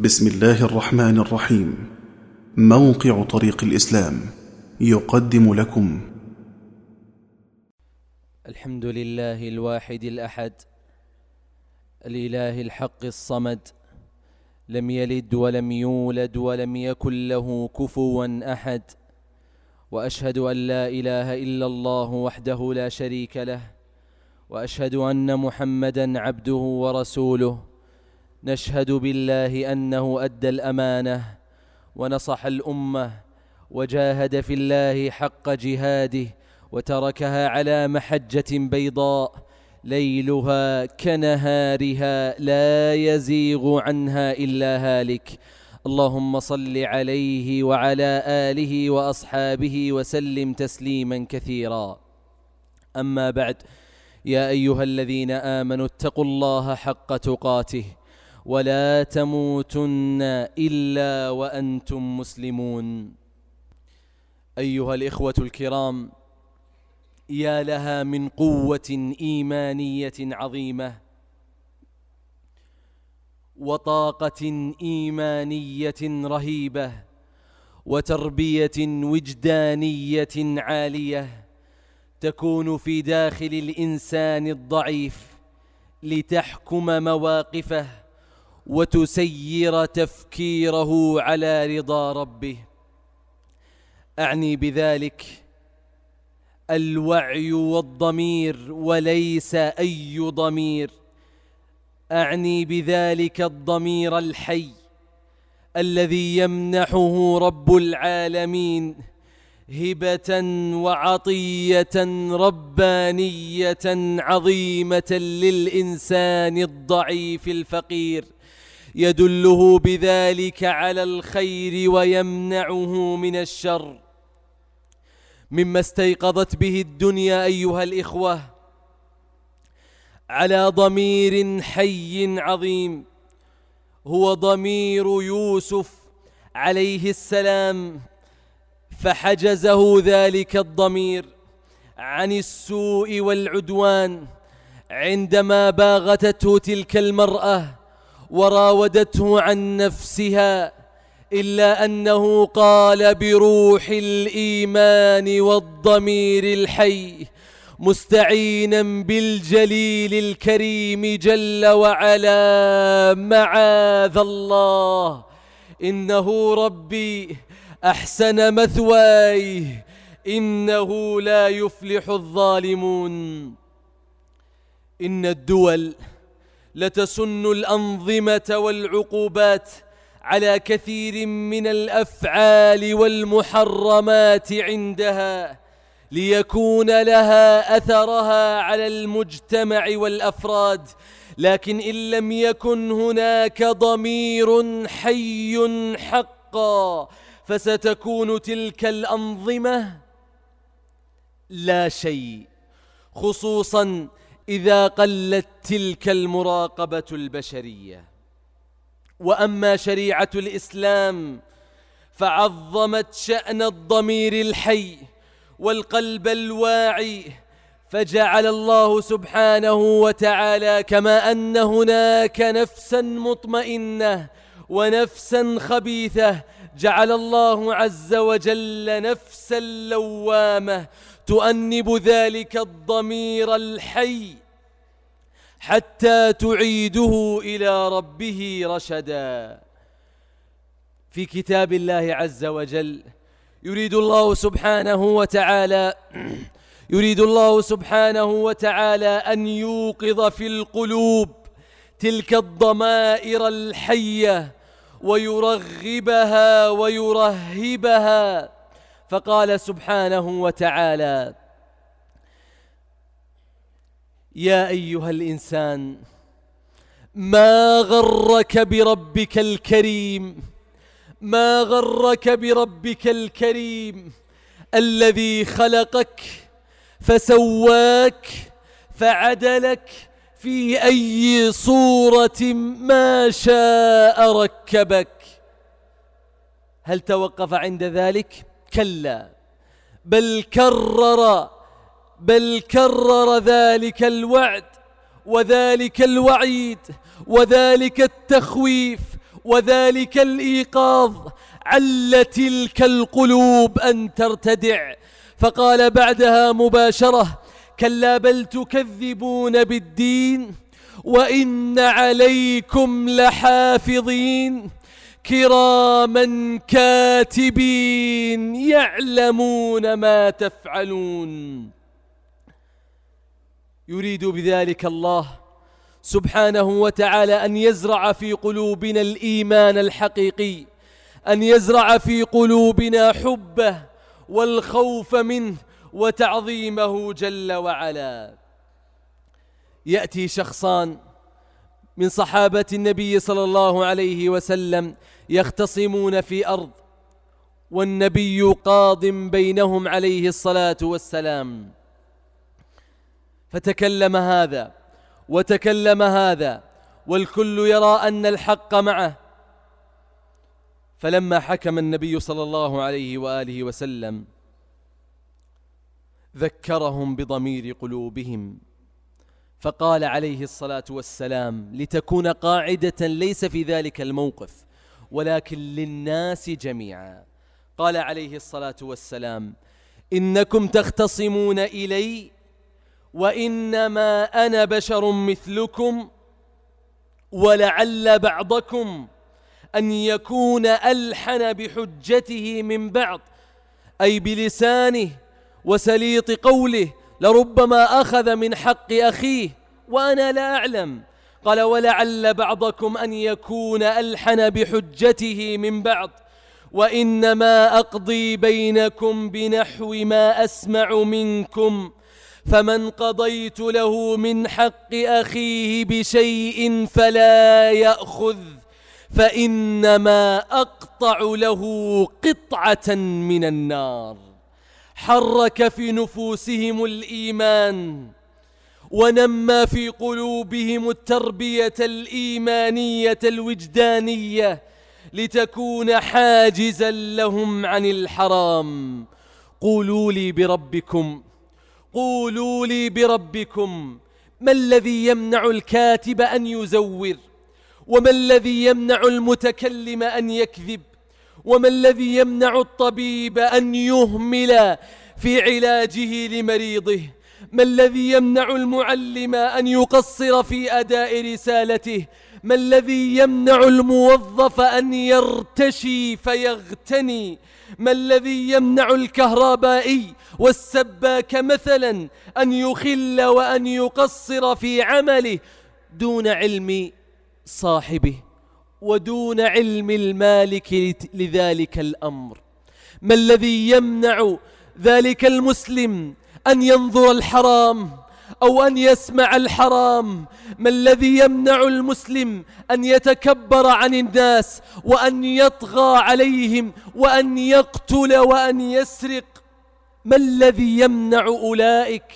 بسم الله الرحمن الرحيم. موقع طريق الإسلام يقدم لكم الحمد لله الواحد الأحد الإله الحق الصمد، لم يلد ولم يولد ولم يكن له كفوا أحد، وأشهد أن لا إله إلا الله وحده لا شريك له، وأشهد أن محمدًا عبده ورسوله. نشهد بالله أنه أدى الأمانة ونصح الأمة وجاهد في الله حق جهاده، وتركها على محجة بيضاء ليلها كنهارها لا يزيغ عنها إلا هالك. اللهم صل عليه وعلى آله وأصحابه وسلم تسليما كثيرا. أما بعد، يا أيها الذين آمنوا اتقوا الله حق تقاته ولا تموتن إلا وأنتم مسلمون. أيها الإخوة الكرام، يا لها من قوة إيمانية عظيمة وطاقة إيمانية رهيبة وتربية وجدانية عالية تكون في داخل الإنسان الضعيف لتحكم مواقفه وتسير تفكيره على رضا ربه. أعني بذلك الوعي والضمير وليس أي ضمير، أعني بذلك الضمير الحي الذي يمنحه رب العالمين هبة وعطية ربانية عظيمة للإنسان الضعيف الفقير، يدله بذلك على الخير ويمنعه من الشر. مما استيقظت به الدنيا أيها الإخوة على ضمير حي عظيم، هو ضمير يوسف عليه السلام، فحجزه ذلك الضمير عن السوء والعدوان عندما باغتته تلك المرأة وراودته عن نفسها، إلا أنه قال بروح الإيمان والضمير الحي مستعينا بالجليل الكريم جل وعلا: معاذ الله، إنه ربي أحسن مثواي، إنه لا يفلح الظالمون. إن الدول لتسن الأنظمة والعقوبات على كثير من الأفعال والمحرمات عندها ليكون لها أثرها على المجتمع والأفراد، لكن إن لم يكن هناك ضمير حي حقا فستكون تلك الأنظمة لا شيء، خصوصا إذا قلت تلك المراقبة البشرية. وأما شريعة الإسلام فعظمت شأن الضمير الحي والقلب الواعي، فجعل الله سبحانه وتعالى كما أن هناك نفسا مطمئنة ونفسا خبيثة، جعل الله عز وجل نفسا لوامة تؤنب ذلك الضمير الحي حتى تعيده إلى ربه رشدا. في كتاب الله عز وجل يريد الله سبحانه وتعالى أن يوقظ في القلوب تلك الضمائر الحية ويرغبها ويرهبها، فقال سبحانه وتعالى: يا أيها الإنسان ما غرك بربك الكريم، ما غرك بربك الكريم الذي خلقك فسواك فعدلك في أي صورة ما شاء ركبك. هل توقف عند ذلك؟ كلا، بل كرر ذلك الوعد وذلك الوعيد وذلك التخويف وذلك الإيقاظ عل تلك القلوب أن ترتدع، فقال بعدها مباشرة: كلا بل تكذبون بالدين وإن عليكم لحافظين كراما كاتبين يعلمون ما تفعلون. يريد بذلك الله سبحانه وتعالى أن يزرع في قلوبنا الإيمان الحقيقي، أن يزرع في قلوبنا حبه والخوف منه وتعظيمه جل وعلا. يأتي شخصان من صحابة النبي صلى الله عليه وسلم يختصمون في أرض، والنبي قاض بينهم عليه الصلاة والسلام، فتكلم هذا وتكلم هذا والكل يرى أن الحق معه. فلما حكم النبي صلى الله عليه وآله وسلم ذكرهم بضمير قلوبهم، فقال عليه الصلاة والسلام لتكون قاعدة ليس في ذلك الموقف ولكن للناس جميعا، قال عليه الصلاة والسلام: إنكم تختصمون إلي وإنما أنا بشر مثلكم، ولعل بعضكم أن يكون ألحن بحجته من بعض، أي بلسانه وسليط قوله، لربما أخذ من حق أخيه وأنا لا أعلم. قال: ولعل بعضكم أن يكون ألحن بحجته من بعض، وإنما أقضي بينكم بنحو ما أسمع منكم، فمن قضيت له من حق أخيه بشيء فلا يأخذ، فإنما أقطع له قطعة من النار. حرك في نفوسهم الإيمان ونمى في قلوبهم التربية الإيمانية الوجدانية لتكون حاجزا لهم عن الحرام. قولوا لي بربكم ما الذي يمنع الكاتب أن يزور؟ وما الذي يمنع المتكلم أن يكذب؟ وما الذي يمنع الطبيب أن يهمل في علاجه لمريضه؟ ما الذي يمنع المعلم أن يقصر في أداء رسالته؟ ما الذي يمنع الموظف أن يرتشي فيغتني؟ ما الذي يمنع الكهربائي والسباك مثلا أن يخل وأن يقصر في عمله دون علم صاحبه ودون علم المالك لذلك الأمر؟ ما الذي يمنع ذلك المسلم أن ينظر الحرام أو أن يسمع الحرام؟ ما الذي يمنع المسلم أن يتكبر عن الناس وأن يطغى عليهم وأن يقتل وأن يسرق؟ ما الذي يمنع أولئك؟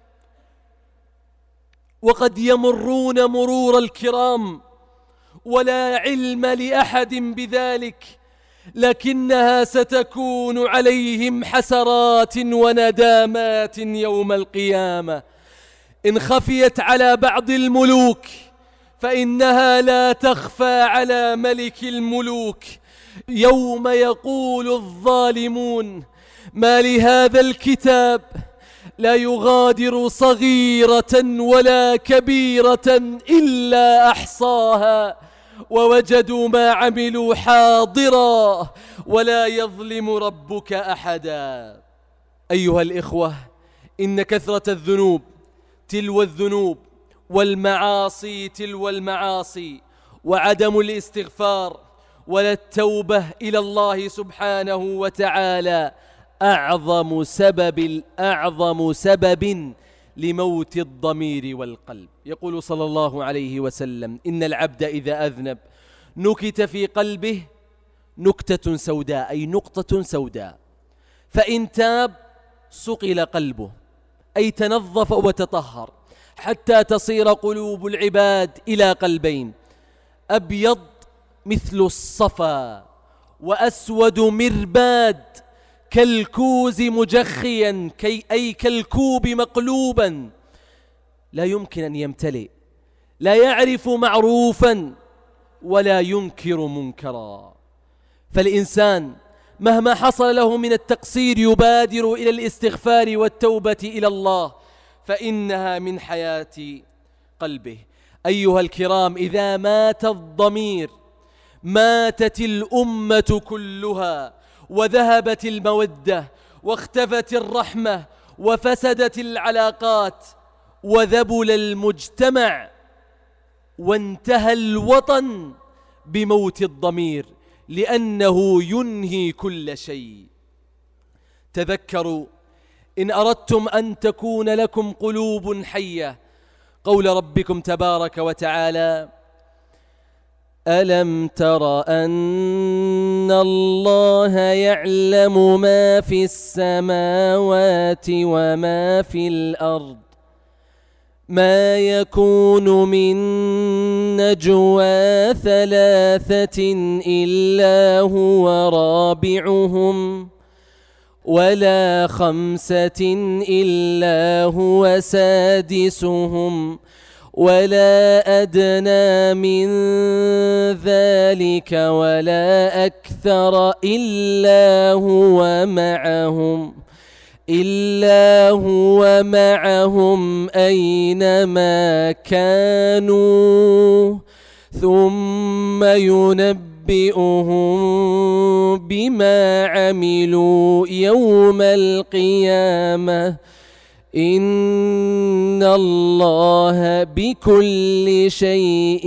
وقد يمرون مرور الكرام ولا علم لأحد بذلك، لكنها ستكون عليهم حسرات وندامات يوم القيامة. إن خفيت على بعض الملوك فإنها لا تخفى على ملك الملوك، يوم يقول الظالمون: ما لهذا الكتاب لا يغادر صغيرة ولا كبيرة إلا أحصاها ووجدوا ما عملوا حاضرا ولا يظلم ربك أحدا. أيها الإخوة، إن كثرة الذنوب تلو الذنوب والمعاصي تلو المعاصي، وعدم الاستغفار ولا التوبة إلى الله سبحانه وتعالى أعظم سبب لموت الضمير والقلب. يقول صلى الله عليه وسلم: إن العبد إذا أذنب نكت في قلبه نكتة سوداء، أي نقطة سوداء، فإن تاب صقل قلبه، أي تنظف وتطهر، حتى تصير قلوب العباد إلى قلبين: أبيض مثل الصفا وأسود مرباد، كالكوز مجخيا، أي كالكوب مقلوبا، لا يمكن أن يمتلئ، لا يعرف معروفا ولا ينكر منكرا. فالإنسان مهما حصل له من التقصير يبادر إلى الاستغفار والتوبة إلى الله، فإنها من حياة قلبه. أيها الكرام، إذا مات الضمير ماتت الأمة كلها، وذهبت المودة، واختفت الرحمة، وفسدت العلاقات، وذبل المجتمع، وانتهى الوطن بموت الضمير، لأنه ينهي كل شيء. تذكروا إن أردتم أن تكون لكم قلوب حية قول ربكم تبارك وتعالى: ألم تر أن الله يعلم ما في السماوات وما في الأرض، ما يكون من نجوى ثلاثة إلا هو رابعهم، ولا خمسة إلا هو سادسهم، ولا أدنى من ذلك ولا أكثر إلا هو معهم أينما كانوا، ثم ينبئهم بما عملوا يوم القيامة، إن الله بكل شيء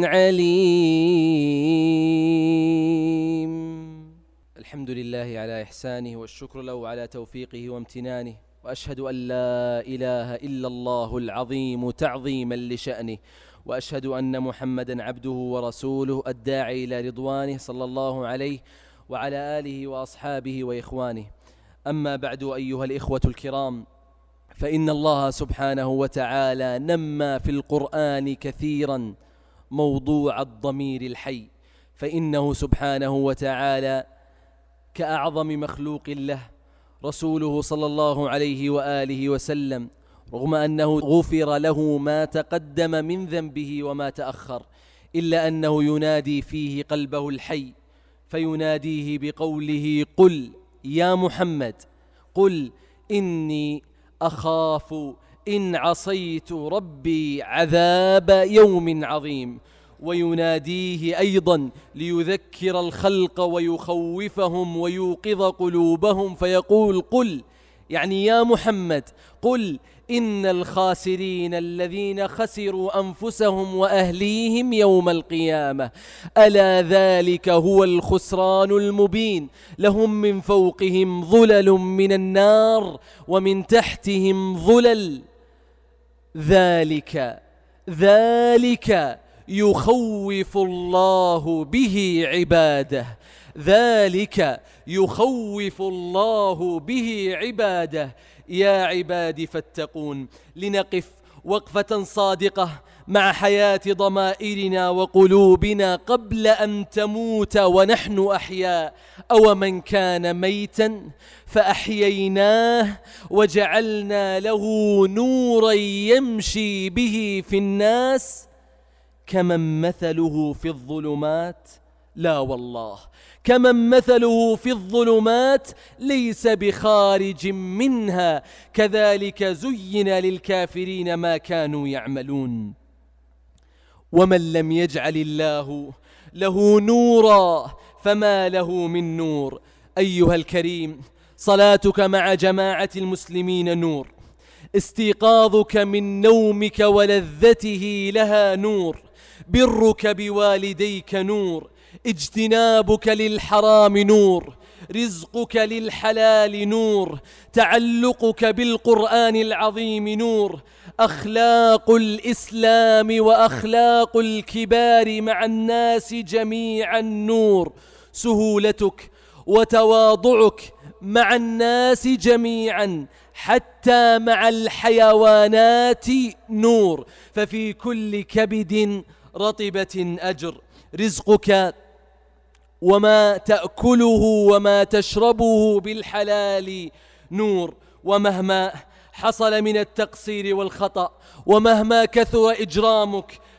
عليم. الحمد لله على إحسانه، والشكر له على توفيقه وامتنانه، وأشهد أن لا إله إلا الله العظيم تعظيما لشأنه، وأشهد أن محمدا عبده ورسوله الداعي إلى رضوانه، صلى الله عليه وعلى آله وأصحابه وإخوانه. أما بعد، أيها الإخوة الكرام، فإن الله سبحانه وتعالى نمى في القرآن كثيرا موضوع الضمير الحي، فإنه سبحانه وتعالى كأعظم مخلوق له رسوله صلى الله عليه وآله وسلم، رغم أنه غفر له ما تقدم من ذنبه وما تأخر، إلا أنه ينادي فيه قلبه الحي، فيناديه بقوله: قل يا محمد، قل إني أخاف إن عصيت ربي عذاب يوم عظيم. ويناديه أيضا ليذكر الخلق ويخوفهم ويوقظ قلوبهم، فيقول: قل، يعني يا محمد، قل إن الخاسرين الذين خسروا أنفسهم وأهليهم يوم القيامة، ألا ذلك هو الخسران المبين، لهم من فوقهم ظلل من النار ومن تحتهم ظلل، ذلك يخوف الله به عباده، ذلك يخوف الله به عباده. يا عبادي فاتقون. لنقف وقفة صادقة مع حياة ضمائرنا وقلوبنا قبل أن تموت ونحن أحياء. أو من كان ميتا فأحييناه وجعلنا له نورا يمشي به في الناس كمن مثله في الظلمات، لا والله، كمن مثله في الظلمات ليس بخارج منها، كذلك زين للكافرين ما كانوا يعملون. ومن لم يجعل الله له نورا فما له من نور. أيها الكريم، صلاتك مع جماعة المسلمين نور، استيقاظك من نومك ولذته لها نور، برك بوالديك نور، اجتنابك للحرام نور، رزقك للحلال نور، تعلقك بالقرآن العظيم نور، أخلاق الإسلام وأخلاق الكبار مع الناس جميعا نور، سهولتك وتواضعك مع الناس جميعا حتى مع الحيوانات نور، ففي كل كبد رطبة أجر، رزقك وما تأكله وما تشربه بالحلال نور. ومهما حصل من التقصير والخطأ، ومهما كثر إجرامك،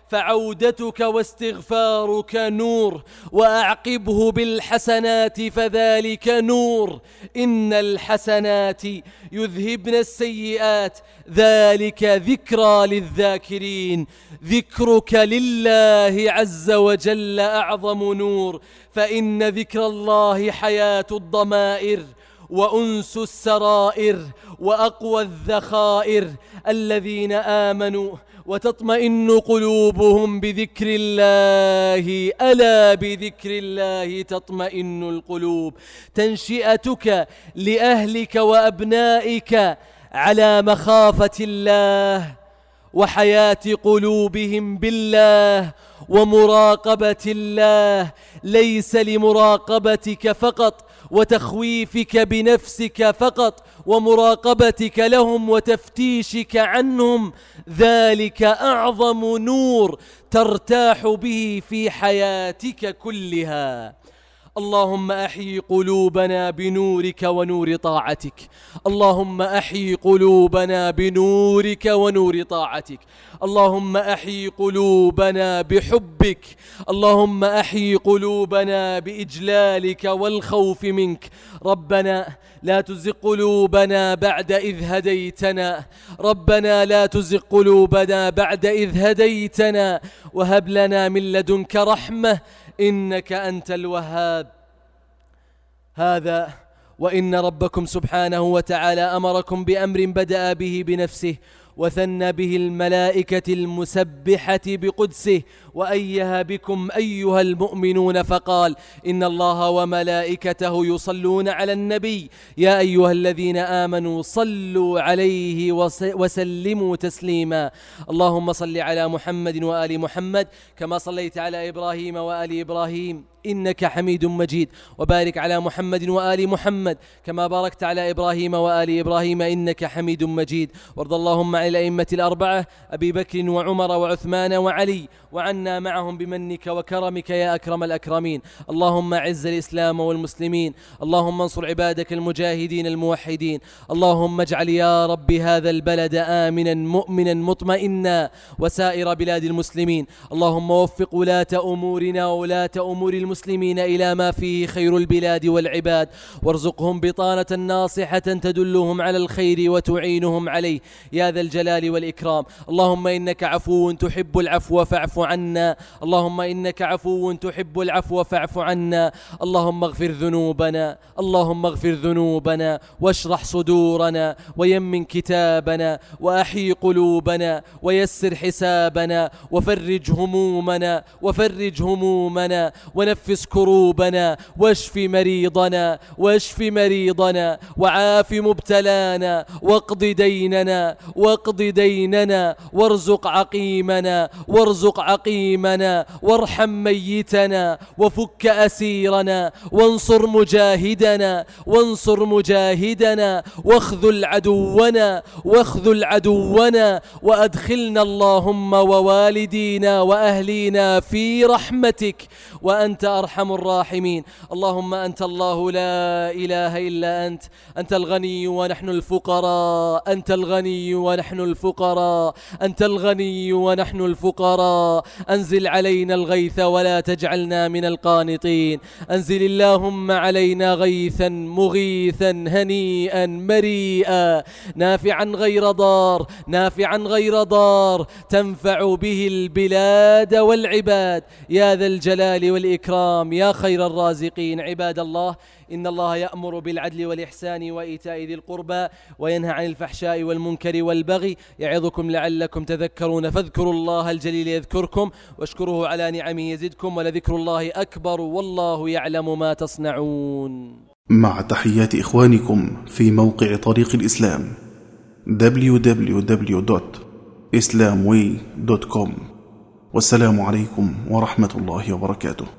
فعودتك واستغفارك نور، وأعقبه بالحسنات فذلك نور. إن الحسنات يذهبن السيئات ذلك ذكرى للذاكرين. ذكرك لله عز وجل أعظم نور، فإن ذكر الله حياة الضمائر وأنس السرائر وأقوى الذخائر. الذين آمنوا وتطمئن قلوبهم بذكر الله، ألا بذكر الله تطمئن القلوب. تنشئتك لأهلك وأبنائك على مخافة الله وحياة قلوبهم بالله ومراقبة الله، ليس لمراقبتك فقط وتخويفك بنفسك فقط ومراقبتك لهم وتفتيشك عنهم، ذلك أعظم نور ترتاح به في حياتك كلها. اللهم أحيي قلوبنا بنورك ونور طاعتك. اللهم أحيي قلوبنا بنورك ونور طاعتك. اللهم أحيي قلوبنا بحبك. اللهم أحيي قلوبنا بإجلالك والخوف منك. ربنا لا تزغ قلوبنا بعد إذ هديتنا. ربنا لا تزغ قلوبنا بعد إذ هديتنا وهب لنا من لدنك رحمة إنك أنت الوهاب. هذا وإن ربكم سبحانه وتعالى أمركم بأمر بدأ به بنفسه وثنى به الملائكة المسبحة بقدسه وأيها بكم أيها المؤمنون فقال: إن الله وملائكته يصلون على النبي يا أيها الذين آمنوا صلوا عليه وسلموا تسليما. اللهم صل على محمد وآل محمد كما صليت على إبراهيم وآل إبراهيم إنك حميد مجيد، وبارك على محمد وآل محمد كما باركت على إبراهيم وآل إبراهيم إنك حميد مجيد. وارض اللهم عن الأئمة الأربعة أبي بكر وعمر وعثمان وعلي وعنا معهم بمنك وكرمك يا أكرم الأكرمين. اللهم أعز الإسلام والمسلمين. اللهم انصر عبادك المجاهدين الموحدين. اللهم اجعل يا رب هذا البلد آمنا مؤمنا مطمئنا وسائر بلاد المسلمين. اللهم وفق ولاة أمورنا وولاة أمور المسلمين إلى ما فيه خير البلاد والعباد، وارزقهم بطانة ناصحة تدلهم على الخير وتعينهم عليه يا ذا الجلال والإكرام. اللهم إنك عفو تحب العفو فاعف عنا. اللهم إنك عفو تحب العفو فاعف عنا. اللهم اغفر ذنوبنا. اللهم اغفر ذنوبنا واشرح صدورنا ويمن كتابنا وأحيي قلوبنا ويسر حسابنا وفرج همومنا ونفس كروبنا واشف مريضنا وعاف مبتلانا واقض ديننا وارزق عقيمنا وارحم ميتنا وفك أسيرنا وانصر مجاهدنا واخذل عدونا وأدخلنا اللهم ووالدينا وأهلينا في رحمتك وأنت أرحم الراحمين. اللهم أنت الله لا إله إلا أنت. أنت الغني ونحن الفقراء. أنزل علينا الغيث ولا تجعلنا من القانطين. أنزل اللهم علينا غيثا مغيثا هنيئا مريئا نافعا غير ضار تنفع به البلاد والعباد يا ذا الجلال والإكرام يا خير الرازقين. عباد الله، إن الله يأمر بالعدل والإحسان وإيتاء ذي القربى وينهى عن الفحشاء والمنكر والبغي يعظكم لعلكم تذكرون. فاذكروا الله الجليل يذكركم واشكروه على نعمه يزدكم ولذكر الله أكبر والله يعلم ما تصنعون. مع تحيات إخوانكم في موقع طريق الإسلام www.islamway.com. والسلام عليكم ورحمة الله وبركاته.